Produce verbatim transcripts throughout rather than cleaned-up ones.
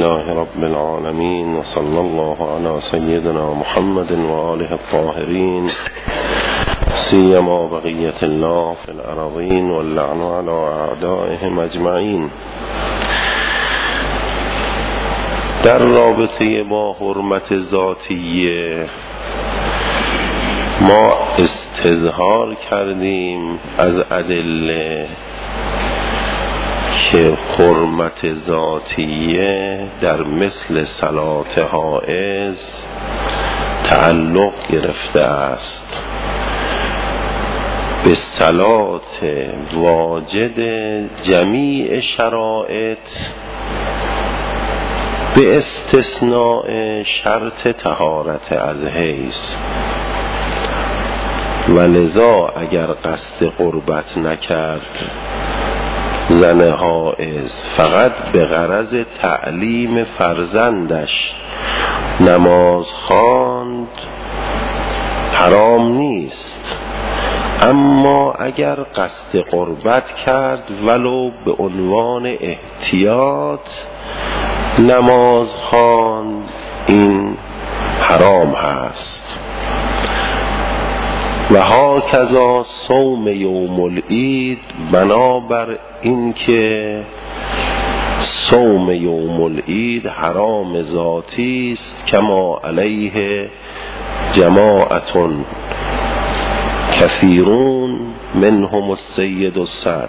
لله رب العالمين وصلى الله على سيدنا محمد وآله الطاهرين سيما بقية الله في الأراضين واللعن على أعدائهم أجمعين. در رابطه با حرمت ذاتیه ما استظهار کردیم از ادله که حرمت ذاتیه در مثل صلات حائض تعلق گرفته است به صلات واجد جمیع شرائط به استثناء شرط طهارت از حیض، و لذا اگر قصد قربت نکرد زن حائض فقط به غرض تعلیم فرزندش نماز خواند حرام نیست، اما اگر قصد قربت کرد ولو به عنوان احتیاط نماز خواند این حرام هست. و هاکذا صوم یوم العید، بنابر اینکه صوم یوم العید حرام ذاتی است کما علیه جماعت کثیرون منهم السید الصدر.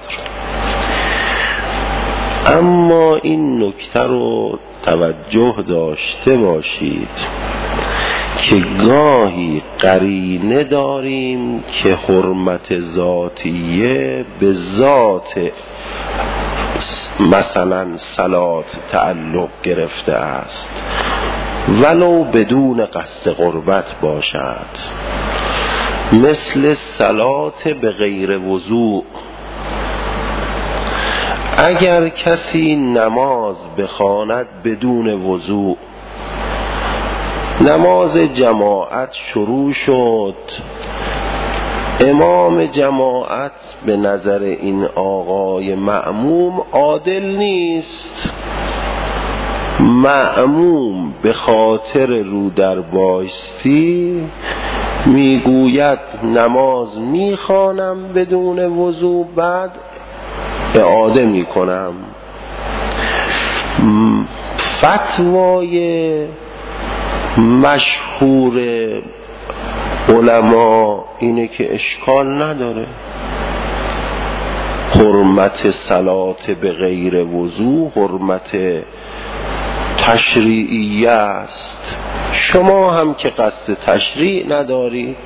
اما این نکته رو توجه داشته باشید که گاهی قرینه داریم که حرمت ذاتیه به ذات مثلا صلات تعلق گرفته است ولو بدون قصد قربت باشد، مثل صلات به غیر وضوء. اگر کسی نماز بخواند بدون وضوء، نماز جماعت شروع شد، امام جماعت به نظر این آقای مأموم عادل نیست، مأموم به خاطر رو در بایستی میگوید نماز میخوانم بدون وضوء بعد اعاده میکنم. فتوای مشهور علما اینه که اشکال نداره، حرمت صلات به غیر وضو حرمت تشریعیه است، شما هم که قصد تشریع ندارید.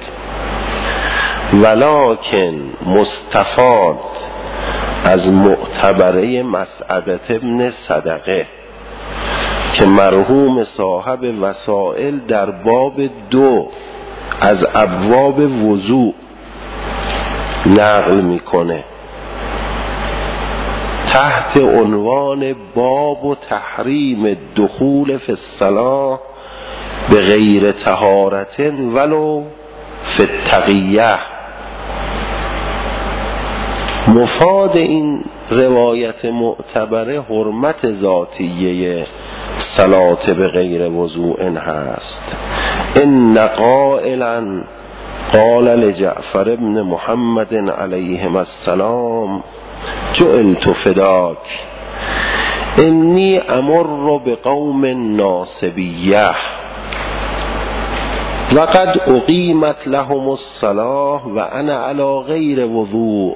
ولکن مستفاد از معتبره مسعدة ابن صدقه که مرحوم صاحب وسائل در باب دو از ابواب وضوء نقل میکنه تحت عنوان باب و تحریم دخول فی الصلاة به غیر طهارت ولو فی التقیه. مفاد این روایت معتبره حرمت ذاتیه صلات به غیر وضوء هست. ان قائلا قال لجعفر ابن محمد علیهم السلام جعلت فداک انی امر بقوم ناصبیه وقد اقیمت لهم الصلاة و انا علی غیر وضوء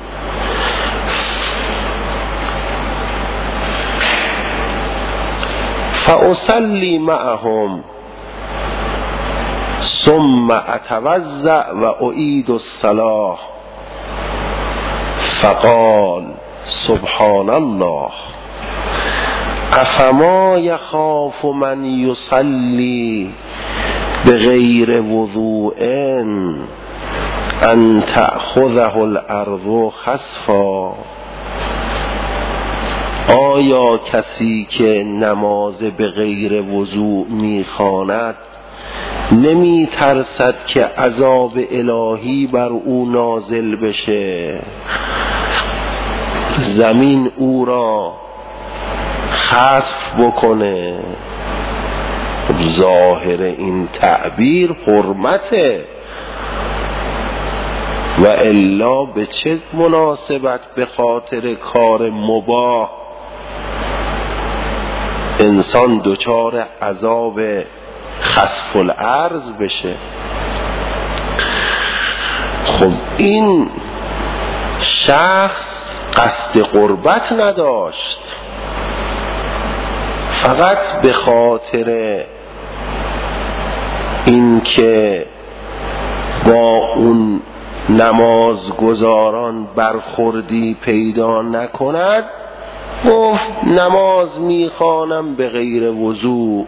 فاصلی معهم ثم اتوضأ و اعید الصلاة. فقال سبحان الله افما یخاف من یصلی بغیر وضوء ان تأخذه الارض خسفا. آیا کسی که نماز به غیر وضوء میخواند نمی ترسد که عذاب الهی بر او نازل بشه، زمین او را خسف بکنه. ظاهر این تعبیر حرمته، و الا به چه مناسبت به خاطر کار مباح انسان دچار عذاب خسف الارض بشه؟ خب این شخص قصد قربت نداشت، فقط به خاطر این که با اون نمازگزاران برخوردی پیدا نکند گفت نماز میخوانم به غیر وضوع.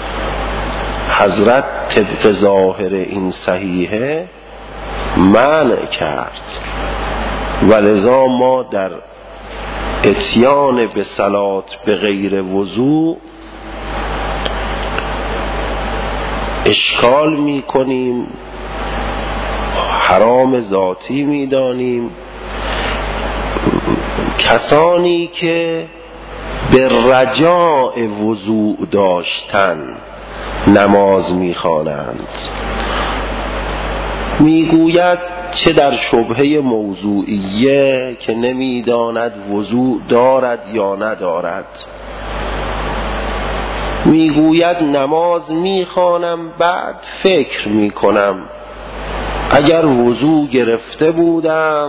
حضرت طبق ظاهر این صحیحه منع کرد، ولذا ما در اتیان به صلات به غیر وضوع اشکال میکنیم، حرام ذاتی میدانیم. کسانی که به رجاء وضوع داشتن نماز میخوانند، میگوید چه در شبهه موضوعیه که نمیداند وضوع دارد یا ندارد، میگوید نماز میخوانم بعد فکر میکنم اگر وضوع گرفته بودم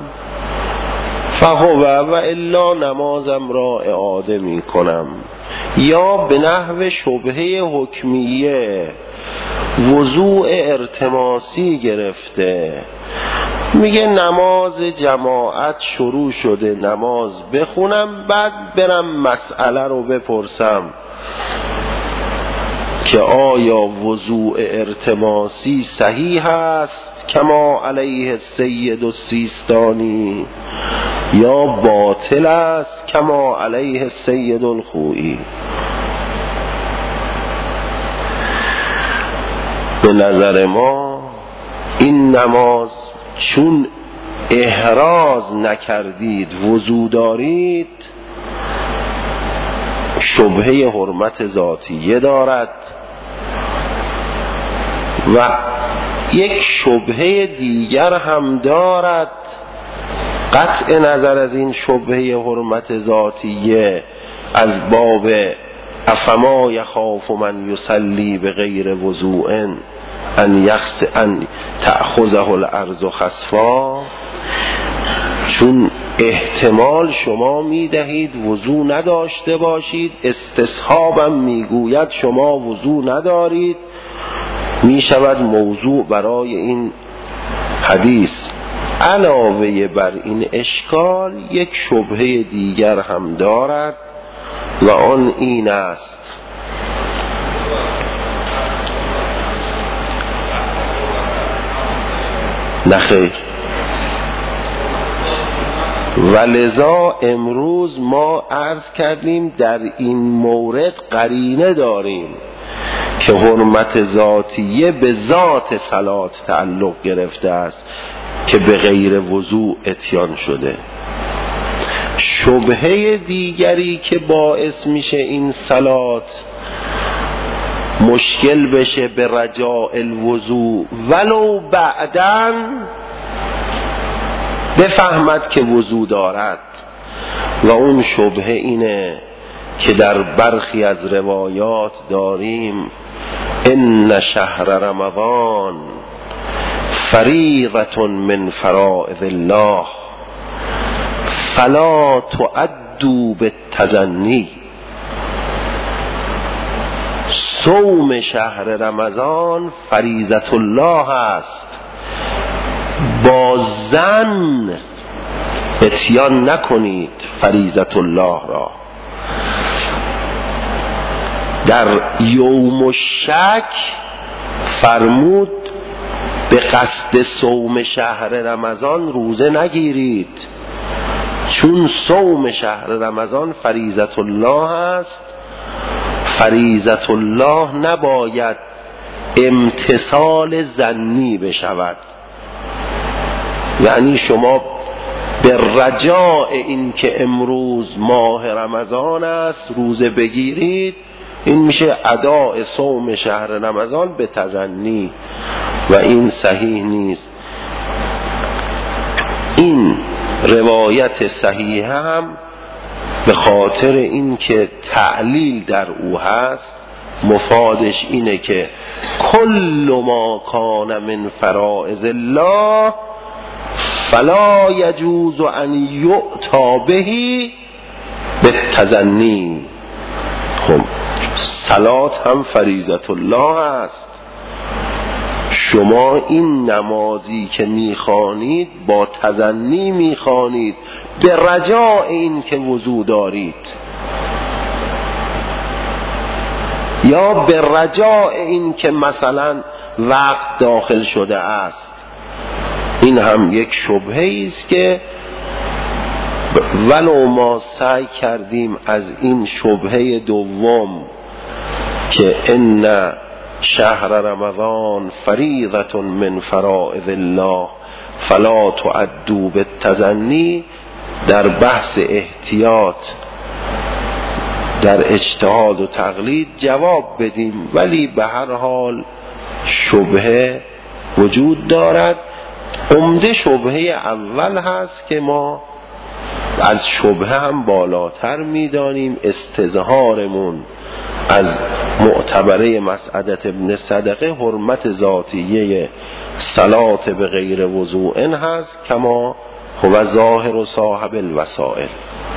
فهو و الا نمازم را اعاده میکنم. یا به نحو شبهه حکمیه وضوع ارتماسی گرفته، میگه نماز جماعت شروع شده نماز بخونم بعد برم مسئله رو بپرسم که آیا وضوع ارتماسی صحیح است کما علیه السید السیستانی یا باطل است کما علیه السید الخوئی. به نظر ما این نماز چون احراز نکردید وضو دارید شبهه حرمت ذاتیه دارد و یک شبهه دیگر هم دارد. قطع نظر از این شبهه حرمت ذاتیه از باب افما یخاف من یصلی به غیر وضوء ان یخس ان تأخذه الارض خسفا، چون احتمال شما میدهید وضو نداشته باشید، استصحابم میگوید شما وضو ندارید، میشود موضوع برای این حدیث. علاوه بر این اشکال یک شبهه دیگر هم دارد و آن این است نخیر. ولذا امروز ما عرض کردیم در این مورد قرینه داریم که حرمت ذاتیه به ذات صلات تعلق گرفته است که به غیر وضوع اتیان شده. شبهه دیگری که باعث میشه این صلات مشکل بشه به رجاء الوضوع ولو بعدن بفهمد که وضو دارد، و اون شبهه اینه که در برخی از روایات داریم ان شهر رمضان فریضة من فرائض الله فلا تؤدوا بالتدنی. صوم شهر رمضان فریضة الله است، با ظن اتیان نکنید فریضة الله را. در یوم الشک فرمود به قصد صوم شهر رمضان روزه نگیرید، چون صوم شهر رمضان فریضة الله است. فریضة الله نباید امتثال ظنی بشود، یعنی شما به رجاء این که امروز ماه رمضان است روزه بگیرید، این میشه اداء صوم شهر رمضان به تظنی و این صحیح نیست. این روایت صحیح هم به خاطر این که تعلیل در او هست، مفادش اینه که کل ما کان من فرائض الله فلا یجوز ان یؤتی به بالتظنی. خب صلات هم فریضت الله است، شما این نمازی که میخوانید با تظنی میخوانید به رجاء این که وضو دارید، یا به رجاء این که مثلا وقت داخل شده است. این هم یک شبهه است که ولو ما سعی کردیم از این شبهه دوم که ان شهر رمضان فریضة من فرائض الله فلا تعدوا بالتظنی در بحث احتیاط در اجتهاد و تقلید جواب بدیم، ولی به هر حال شبهه وجود دارد. عمده شبهه اول هست که ما از شبهه هم بالاتر میدانیم، استظهارمون از معتبره مسعدت ابن صدقه حرمت ذاتیه صلات به غیر وضوء هست کما هو ظاهر و صاحب الوسائل.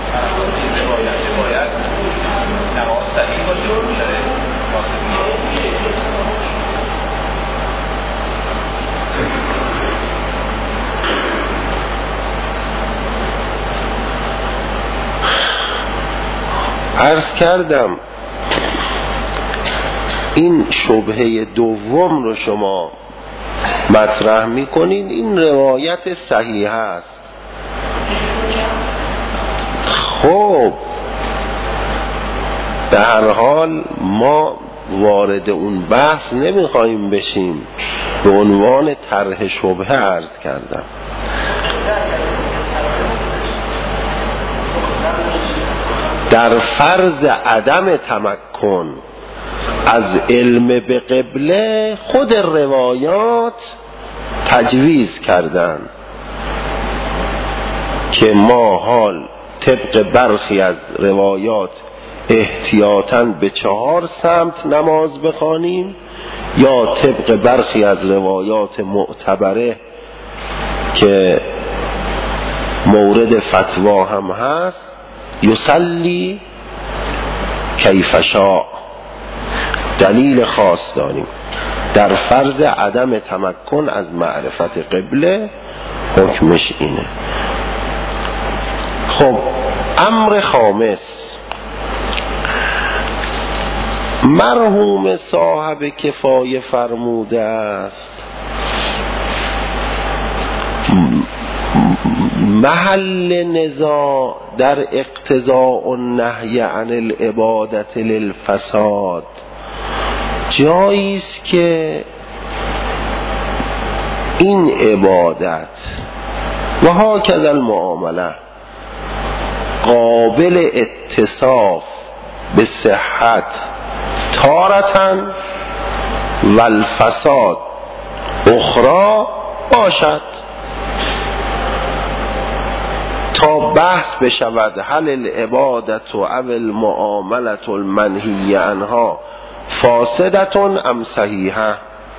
عرض کردم این شبهه دوم رو شما مطرح میکنین، این روایت صحیح است. خب به هر حال ما وارد اون بحث نمیخوایم بشیم، به عنوان طرح شبهه عرض کردم. در فرض عدم تمکن از علم به قبله خود روایات تجویز کردن که ما حال طبق برخی از روایات احتیاطاً به چهار سمت نماز بخوانیم، یا طبق برخی از روایات معتبره که مورد فتوا هم هست یصلی کیف شاء. دلیل خاص داریم در فرض عدم تمکن از معرفت قبله، حکمش اینه. خب امر خامس، مرحوم صاحب کفایه فرموده است محل نزاع در اقتضاء النهی عن العبادت للفساد، جایی است که این عبادت و هاکذا المعامله قابل اتصاف به صحت تارتن و الفساد اخرى باشد، تا بحث بشود هل العبادت و او المعاملت المنهی عنها فاسدتون ام صحیحه.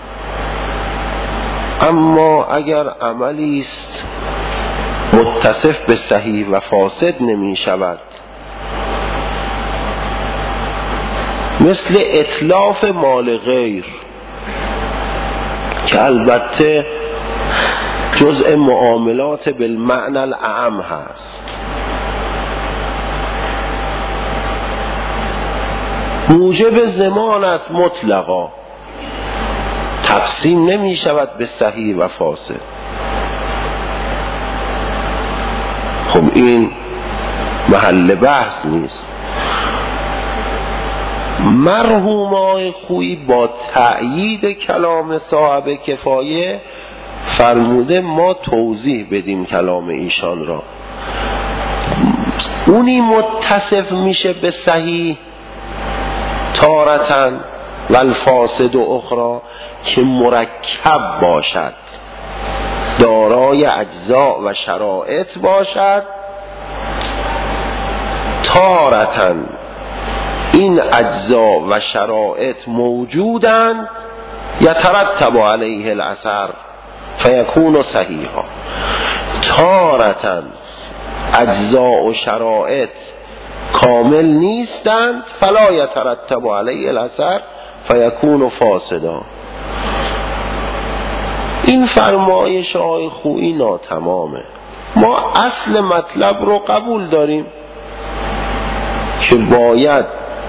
اما اگر عملی است متصف به صحیح و فاسد نمی شود، مثل اتلاف مال غیر که البته جزء معاملات بالمعنى الاعم هست، موجب زمان است مطلقا، تقسیم نمی شود به صحیح و فاسد. خب این محل بحث نیست. مرحوم آقای خویی با تأیید کلام صاحب کفایه فرموده ما توضیح بدیم کلام ایشان را. اونی متصف میشه به صحیح تارتن و الفاسد و اخرى که مرکب باشد، دارای اجزاء و شرایط باشد. تارتن این اجزاء و شرایط موجودند، یترتب علیه الاثر فیکون صحیحا. تارتن اجزاء و شرایط کامل نیستند، فلا یترتب علیه الاثر فیکون فاسدا. این فرمایش آقای خویی ناتمامه. ما اصل مطلب رو قبول داریم که باید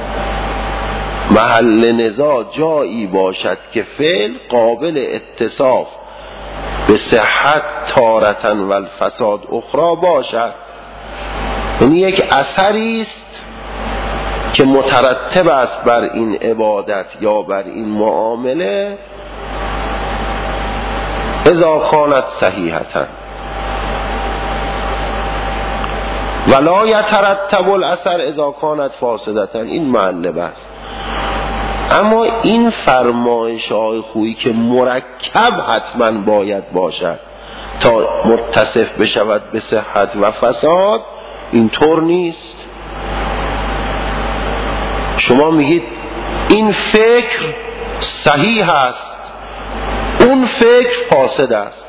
محل نزاع جایی باشد که فعل قابل اتصاف به صحت تارتن و الفساد اخرى باشد. یعنی یک اثری است که مترتب است بر این عبادت یا بر این معامله، اذا کانت صحیحتن ولا یترتب الاثر اذا کانت فاسدتن. این محل بحث. اما این فرمایش های خویی که مرکب حتما باید باشد تا متصف بشود به صحت و فساد، اینطور نیست. شما میگید این فکر صحیح است، اون فکر فاسد است.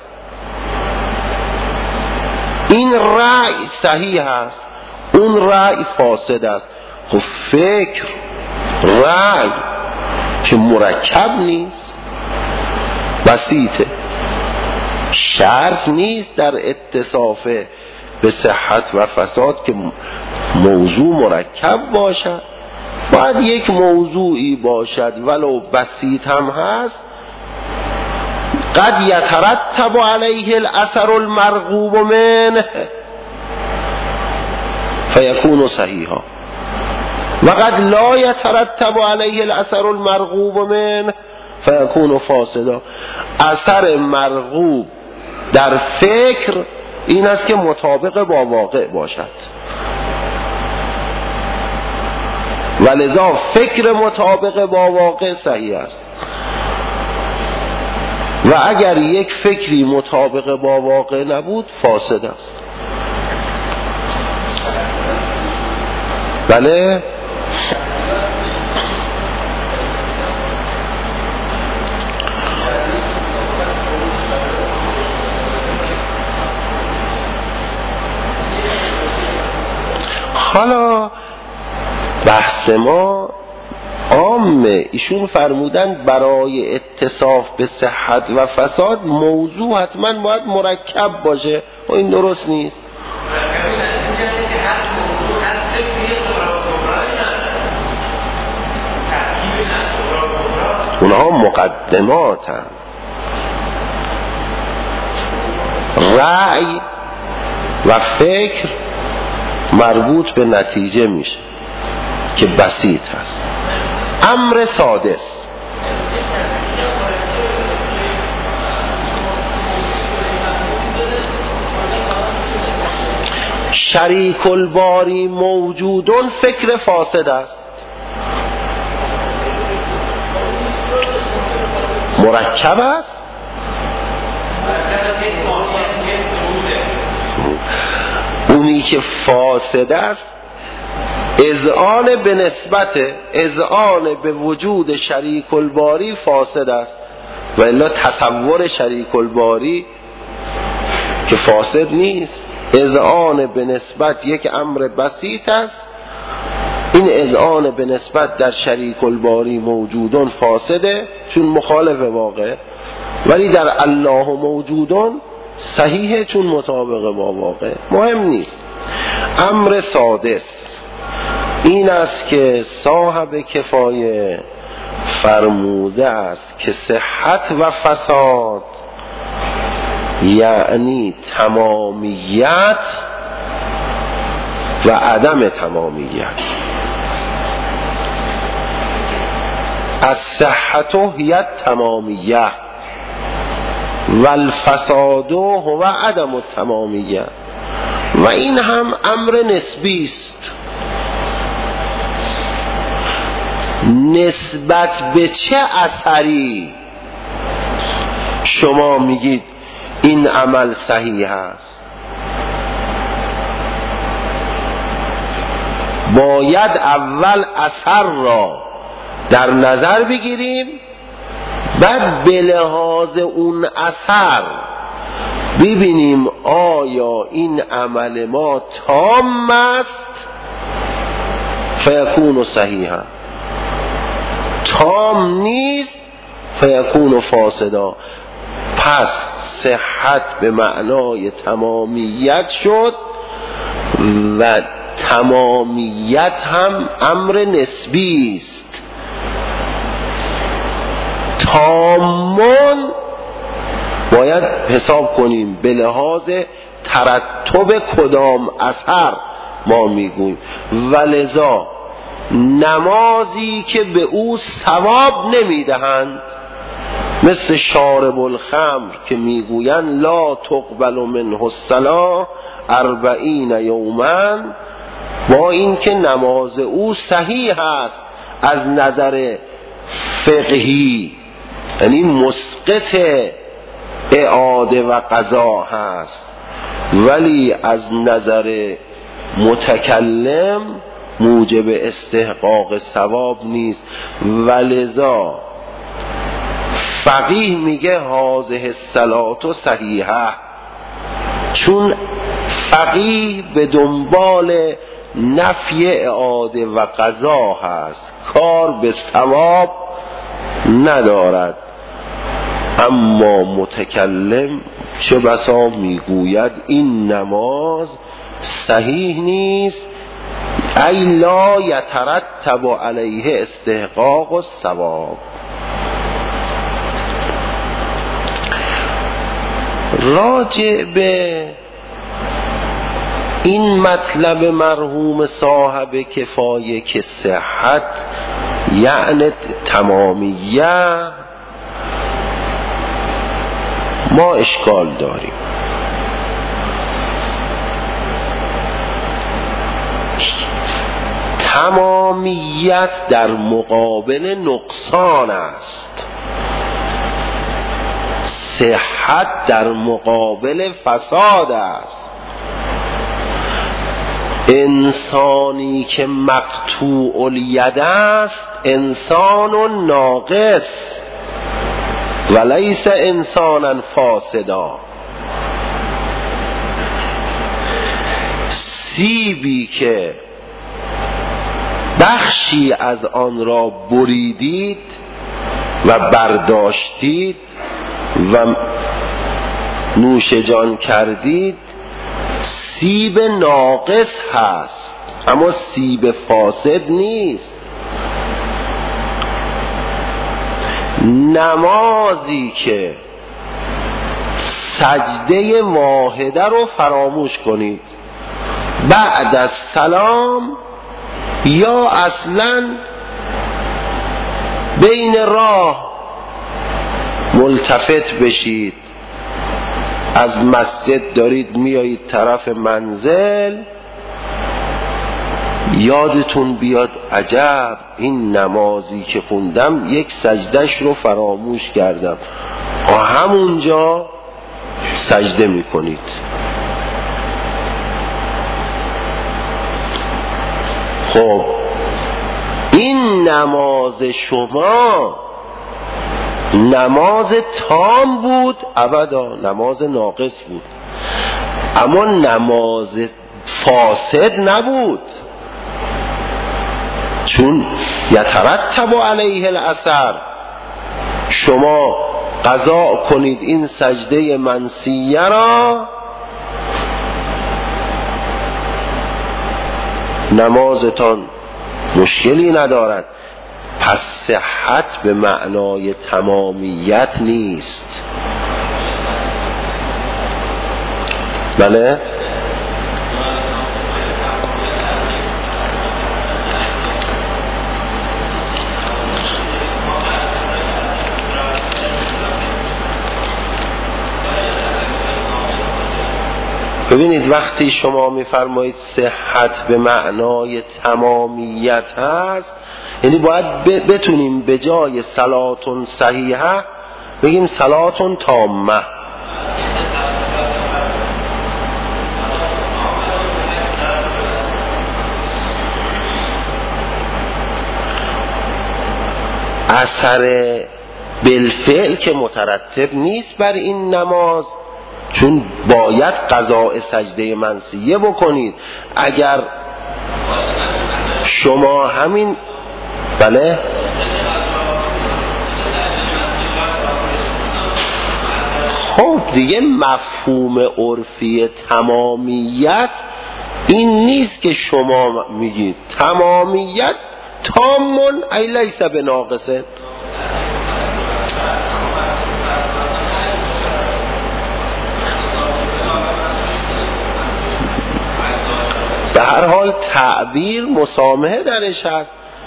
این رأی صحیح است، اون رأی فاسد است. خب فکر رأی که مرکب نیست، بسیطه، شرط نیست در اتصاف به صحت و فساد که موضوع مرکب باشد. باید یک موضوعی باشد ولو بسیط هم هست، قد یترتب علیه الاثر المرغوب منه فیکون صحیحا و قد لا یترتب علیه الاثر المرغوب منه فیکون فاسدا. اثر مرغوب در فکر این است که مطابق با واقع باشد، ولذا فکر مطابق با واقع صحیح است. و اگر یک فکری مطابق با واقع نبود فاسد است. بله. حالا بحث ما عامه. ایشون فرمودن برای اتصاف به صحت و فساد موضوع حتما باید مرکب باشه و این درست نیست. اونها مقدمات هم. رأی و فکر مربوط به نتیجه میشه که بسیط هست. امر سادس، شریک الباری موجودون فکر فاسد است. مرکب است، اونی که فاسد است اذعان به نسبت اذعان به وجود شریک الباری فاسد است، و الا تصور شریک الباری که فاسد نیست. اذعان به نسبت یک امر بسیط است، این اذعان به نسبت در شریک الباری موجودون فاسده چون مخالف واقع، ولی در الله موجودون صحیحه چون مطابق با واقع. مهم نیست. امر سادس این است که صاحب کفایه فرموده است که صحت و فساد یعنی تمامیت و عدم تمامیت. الصحت هی التمامیه و الفساد هو عدم التمامیه. و این هم امر نسبی است. نسبت به چه اثری شما میگید این عمل صحیح است؟ باید اول اثر را در نظر بگیریم، بعد به لحاظ اون اثر ببینیم آیا این عمل ما تام است فیکون صحیحا، تام نیست فیکون فاسدا. پس صحت به معنای تمامیت شد و تمامیت هم امر نسبی است. تامون باید حساب کنیم به لحاظ ترتب کدام اثر ما میگوییم. ولذا نمازی که به او ثواب نمیدهند، مثل شارب الخمر که میگویند لا تقبل منه الصلاة اربعین یوما، با اینکه نماز او صحیح است از نظر فقهی، یعنی مسقط اعاده و قضا هست، ولی از نظر متکلم موجب استحقاق ثواب نیست. ولذا فقیه میگه هذه الصلاة صحیحه، چون فقیه به دنبال نفی اعاده و قضا هست، کار به ثواب ندارد. اما متکلم چه بسا میگوید این نماز صحیح نیست، ای لا یترتب علیه استحقاق الثواب. راجع به این مطلب مرحوم صاحب کفایه که صحت یعنی تمامیه، ما اشکال داریم. تمامیت در مقابل نقصان است، صحت در مقابل فساد است. انسانی که مقطوع الید است انسان ناقص ولیس انسانا فاسدا. سیبی که بخشی از آن را بریدید و برداشتید و نوش جان کردید، سیب ناقص هست اما سیب فاسد نیست. نمازی که سجده واحده رو فراموش کنید بعد از سلام، یا اصلا بین راه ملتفت بشید، از مسجد دارید میایید طرف منزل، یادتون بیاد عجب این نمازی که خوندم یک سجدش رو فراموش کردم، و همونجا سجده میکنید. خب این نماز شما نماز تام بود؟ ابدا، نماز ناقص بود، اما نماز فاسد نبود، چون یترتب علیه الاثر. شما قضا کنید این سجده منسیه را، نمازتان مشکلی ندارد. پس صحت به معنای تمامیت نیست. بله؟ ببینید وقتی شما میفرمایید صحت به معنای تمامیت هست، یعنی باید بتونیم به جای صلاتون صحیحه بگیم صلاتون تامه. اثر بالفعل که مترتب نیست بر این نماز، چون باید قضاء سجده منسیه بکنید. اگر شما همین بله خب دیگه مفهوم عرفی تمامیت این نیست که شما میگید تمامیت تامون ای لیس بناقصه. به هر حال تعبیر مسامحه درش هست.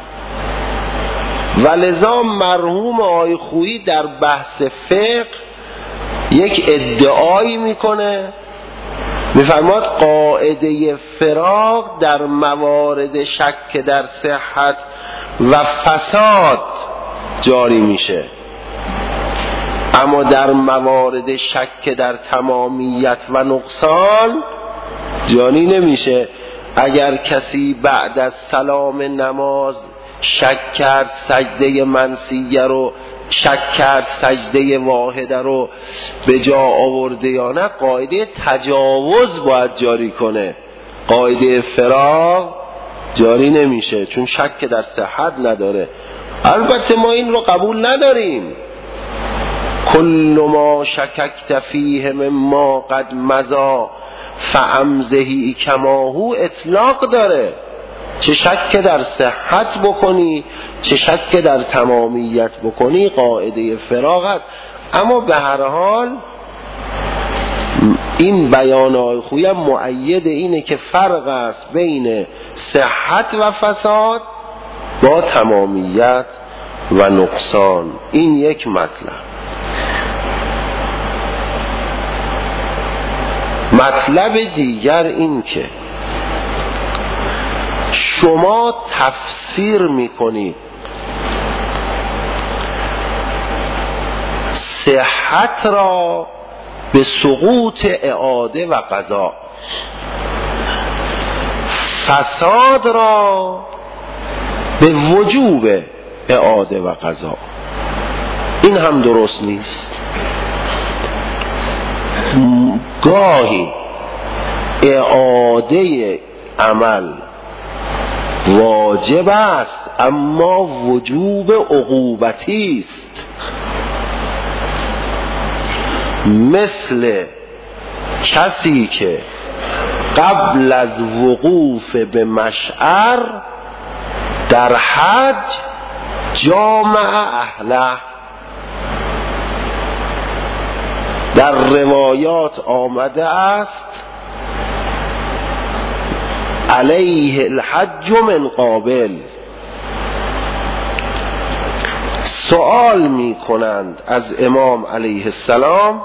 ولذا مرحوم آقای خویی در بحث فقه یک ادعایی میکنه، میفرماد قاعده فراق در موارد شک در صحت و فساد جاری میشه، اما در موارد شک در تمامیت و نقصان جاری نمیشه. اگر کسی بعد از سلام نماز شک کرد سجده منسیه رو، شک کرد سجده واحده رو به جا آورده یا نه، قاعده تجاوز باید جاری کنه، قاعده فراغ جاری نمیشه چون شک در صحت نداره. البته ما این رو قبول نداریم. کل ما شککت فیه مما قد مضی فامضی کما هو اطلاق داره. چه شک در صحت بکنی چه شک در تمامیت بکنی قاعده فراغ است. اما به هر حال این بیانات خویم مؤید اینه که فرق است بین صحت و فساد با تمامیت و نقصان. این یک مطلب. مطلب دیگر این که شما تفسیر میکنید صحت را به سقوط اعاده و قضا، فساد را به وجوب اعاده و قضا. این هم درست نیست. گاهی اعاده عمل واجب است اما وجوب عقوبتی است. مثل کسی که قبل از وقوف به مشعر در حج جامع اهله. در روایات آمده است علیه الحج من قابل. سوال می کنند از امام علیه السلام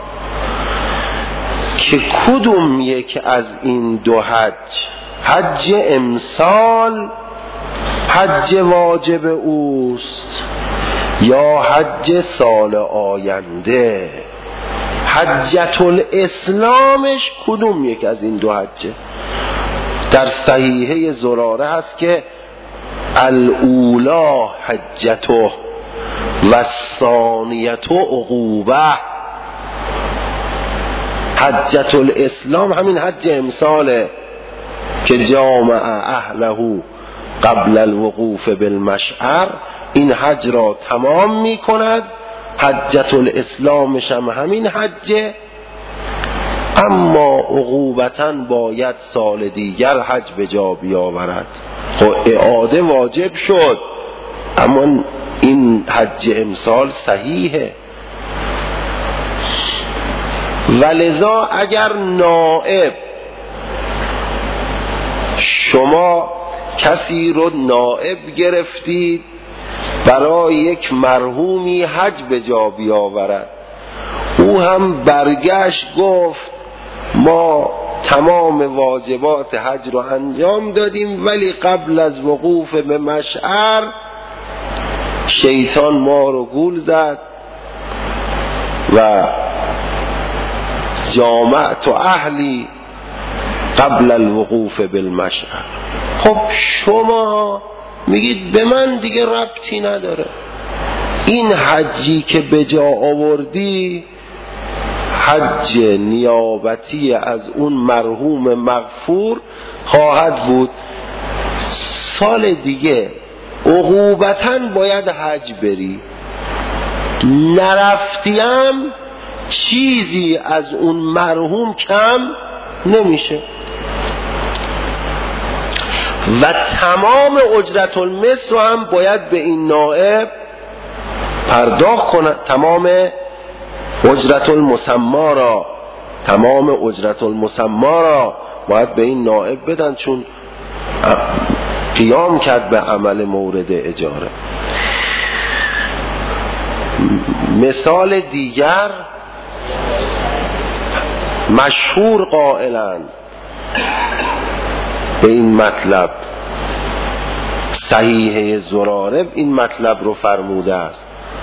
که کدوم یک از این دو حج، حج امسال حج واجب اوست یا حج سال آینده؟ حجت الاسلامش کدوم یک از این دو حجه؟ در صحیحه زراره هست که الاولا حجته و الثانیه عقوبه. حجت الاسلام همین حج امساله که جامع اهله قبل الوقوف بالمشعر، این حج را تمام می کند. حجت الاسلامش هم همین حجه، اما عقوبتاً باید سال دیگر حج به جا بیاورد. خب اعاده واجب شد اما این حج امسال صحیحه. ولذا اگر نائب، شما کسی رو نائب گرفتید برای یک مرحومی حج به جا بیاورد، او هم برگشت گفت ما تمام واجبات حج رو انجام دادیم، ولی قبل از وقوف به مشعر شیطان ما رو گول زد و جامعت اهلی قبل الوقوف بالمشعر. خب شما میگید به من دیگه ربطی نداره، این حجی که به جا آوردی حج نیابتی از اون مرحوم مغفور خواهد بود، سال دیگه عقوبتاً باید حج بری، نرفتیم چیزی از اون مرحوم کم نمیشه و تمام اجرت المثل رو هم باید به این نائب پرداخت کنن، تمام اجرت المسما را تمام اجرت المسما را باید به این نائب بدن، چون قیام کرد به عمل مورد اجاره. مثال دیگر مشهور قائلن به این مطلب، صحیحه زراره این مطلب رو فرموده است.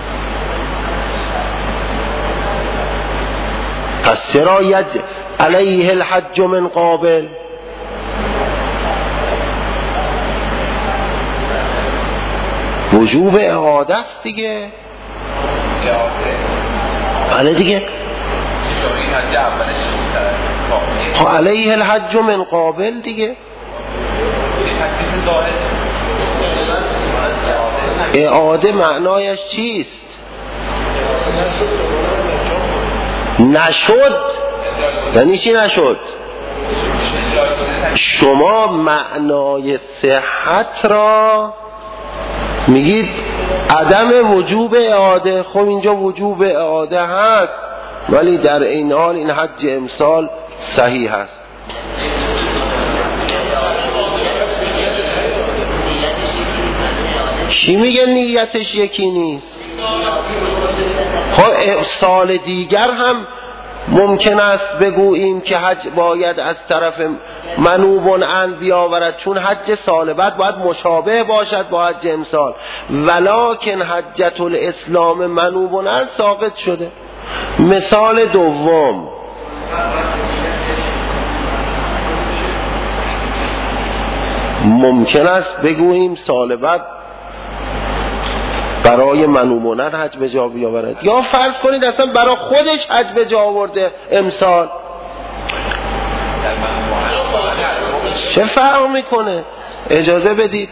پس چرا یج علیه الحج من قابل؟ وجوب اعاده است دیگه. بله دیگه. خب علیه الحج من قابل دیگه. اعاده معنایش چیست؟ نشد. یعنی چی نشد؟ شما معنای صحت را میگید عدم وجوب اعاده. خب اینجا وجوب اعاده هست، ولی در این حال این حج امسال صحیح هست. چی میگه نیتش یکی نیست؟ خب سال دیگر هم ممکن است بگوییم که حج باید از طرف منوبون عن بیاورد، چون حج سال بعد باید مشابه باشد با حج امسال، ولکن حجت الاسلام منوبون عن ساقط شده. مثال دوم، ممکن است بگوییم سال بعد برای منومونن حج به جا بیاورد، یا فرض کنید اصلا برای خودش حج به جا آورده امسال، چه فرق میکنه؟ اجازه بدید.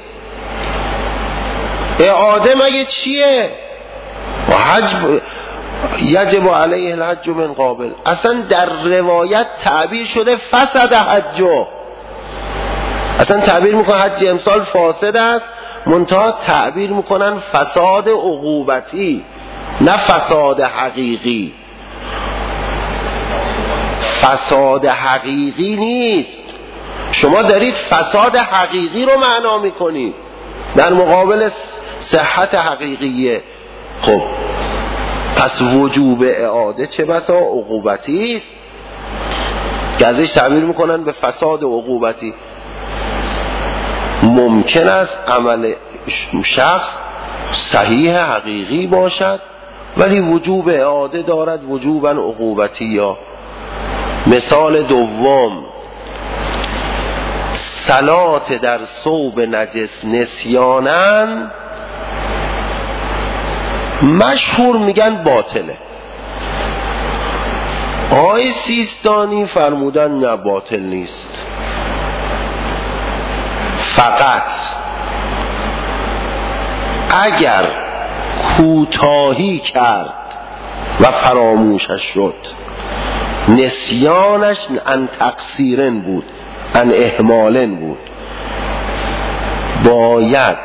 اعاده مگه چیه؟ و حج ب... یجب علیه الحج من قابل. اصلا در روایت تعبیر شده فسد حجو، اصلا تعبیر میکنه حج امسال فاسد است، منتها تعبیر میکنن فساد عقوبتی، نه فساد حقیقی. فساد حقیقی نیست، شما دارید فساد حقیقی رو معنا میکنید در مقابل صحت حقیقیه. خب پس وجوب اعاده چه بسا عقوبتی است که ازش تعبیر میکنن به فساد عقوبتی. ممکن است عمل شخص صحیح حقیقی باشد ولی وجوب اعاده دارد، وجوبا عقوبتی. یا مثال دوم، صلات در ثوب نجس نسیانن مشهور میگن باطله. آقای سیستانی فرمودن نه باطل نیست، فقط اگر کوتاهی کرد و فراموشش شد، نسیانش ان تقصیرن بود، ان اهمالن بود، باید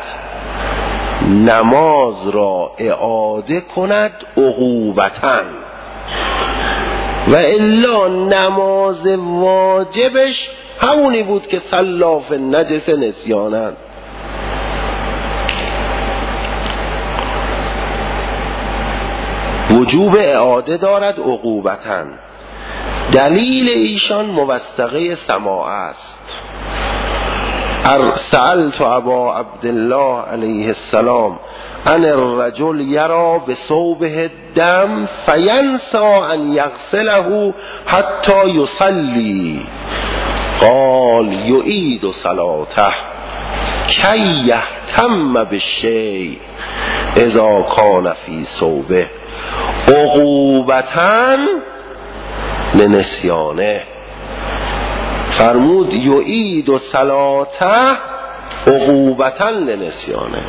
نماز را اعاده کند عقوبتاً، و الا نماز واجبش همونی بود که سلاف نجس نسیانن. وجوب اعاده دارد عقوبتاً. دلیل ایشان موثقه سماع است. سألت ابا عبدالله علیه السلام ان الرجل یرا بثوبه الدم فینسى ان یغسله حتی یصلی قال یعید صلاته کی یهتم بالشیء اذا کان فی ثوبه عقوبة لنسیانه. فرمود یعید صلاته عقوبة لنسیانه.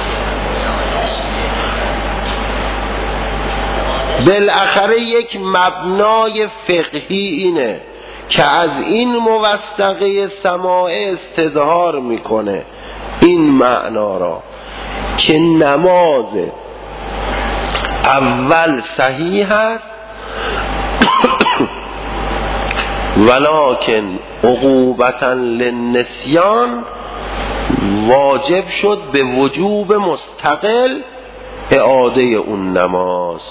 بالاخره یک مبنای فقهی اینه که از این موثقه سماع استظهار میکنه این معنا را که نماز اول صحیح است ولکن عقوبة للنسیان واجب شد به وجوب مستقل اعاده اون نماز.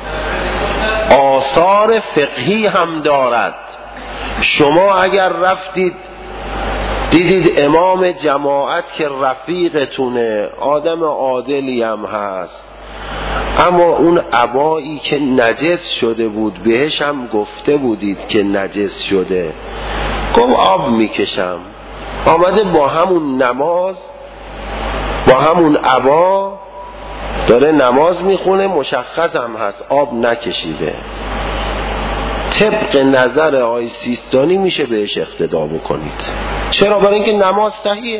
آثار فقهی هم دارد. شما اگر رفتید دیدید امام جماعت که رفیقتونه آدم عادلی هم هست، اما اون عبایی که نجس شده بود بهش هم گفته بودید که نجس شده، گفت آب میکشم، آمده با همون نماز با همون عبا داره نماز میخونه، مشخص هم هست آب نکشیده. طبق نظر آقای سیستانی میشه بهش اقتدا بکنید. چرا؟ برای اینکه نماز صحیحه.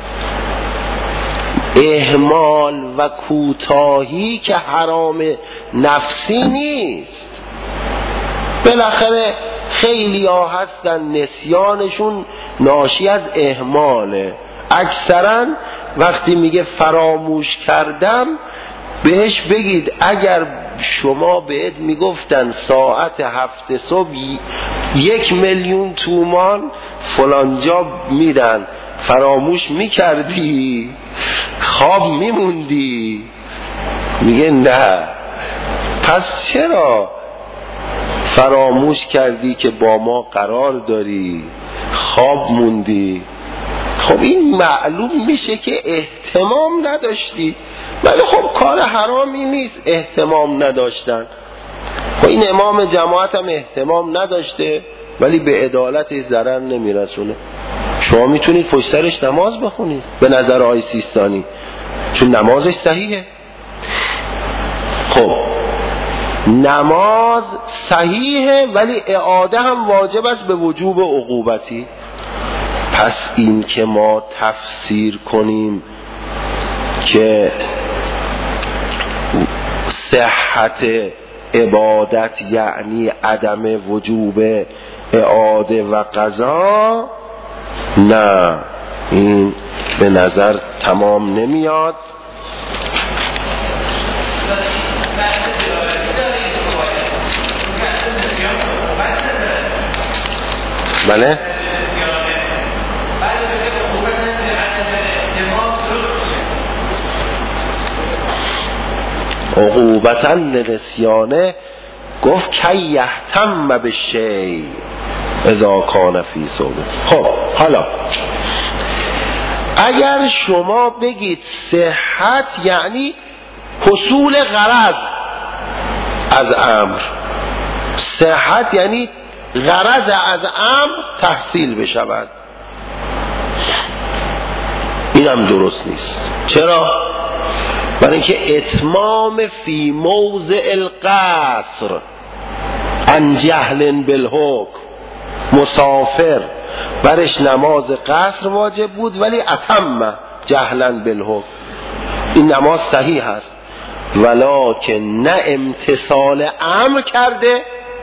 اهمال و کوتاهی که حرام نفسی نیست. بالاخره خیلی ها هستن نسیانشون ناشی از اهماله. اکثرا وقتی میگه فراموش کردم بهش بگید اگر شما بهت میگفتن ساعت هفت صبح یک میلیون تومان فلانجا میدن، فراموش میکردی خواب میموندی؟ میگه نه. پس چرا فراموش کردی که با ما قرار داری، خواب موندی؟ خب این معلوم میشه که اهتمام نداشتی. ولی خب کار حرامی نیست اهتمام نداشتن. خب این امام جماعت هم اهتمام نداشته ولی به عدالتش ضرر نمیرسونه. شما میتونید پشت سرش نماز بخونید به نظر آقای سیستانی، چون نمازش صحیحه. خب نماز صحیحه ولی اعاده هم واجب است به وجوب عقوبتی. پس این که ما تفسیر کنیم که صحت عبادت یعنی عدم وجوب اعاده و قضا، نه، این به نظر تمام نمیاد. بله عقوبتاً لنسیانه گفت کی یهتم بالشیء اذا کان فی ثوبه. خب حالا اگر شما بگید صحت یعنی حصول غرض از امر، صحت یعنی غرض از امر تحصیل بشود، این هم درست نیست. چرا؟ برای اینکه اتمام فی موضع القصر عن جهل بالحکم، مسافر برش نماز قصر واجب بود ولی اتم جهلا بالحکم، این نماز صحیح است ولکن نه امتثال امر کرده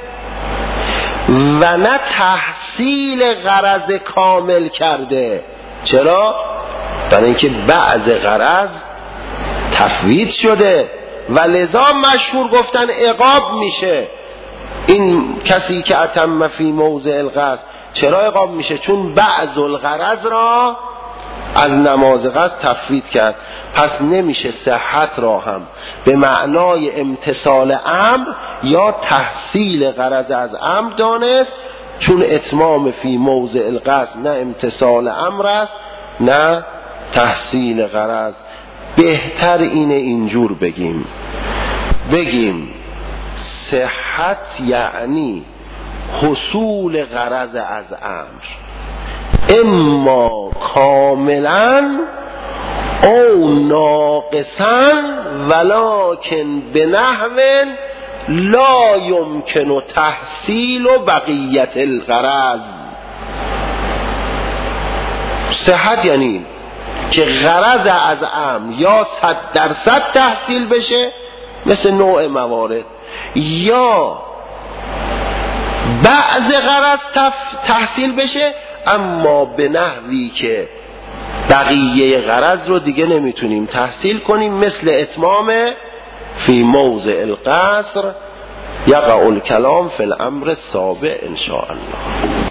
و نه تحصیل غرض کامل کرده. چرا؟ برای اینکه بعض غرض تفویت شده و لذا مشهور گفتن عقاب میشه این کسی که اتم فی موضع القصد. چرا عقاب میشه؟ چون بعض الغرض را از نماز قصد تفویت کرد، پس نمیشه صحت را هم به معنای امتثال امر یا تحصیل غرض از امر دانست، چون اتمام فی موضع القصد نه امتثال امر است نه تحصیل غرض. بهتر اینه اینجور بگیم بگیم صحت یعنی حصول غرض از امر، اما کاملا او ناقصا ولکن به نحو لا یمکن تحصیل و بقیت الغرض. صحت یعنی که غرض از امر یا صد درصد تحصیل بشه مثل نوع موارد، یا بعض غرض تحصیل بشه اما به نحوی که بقیه غرض رو دیگه نمیتونیم تحصیل کنیم، مثل اتمام فی موضع القصر. یقع الکلام فی الامر السابع ان شاء الله.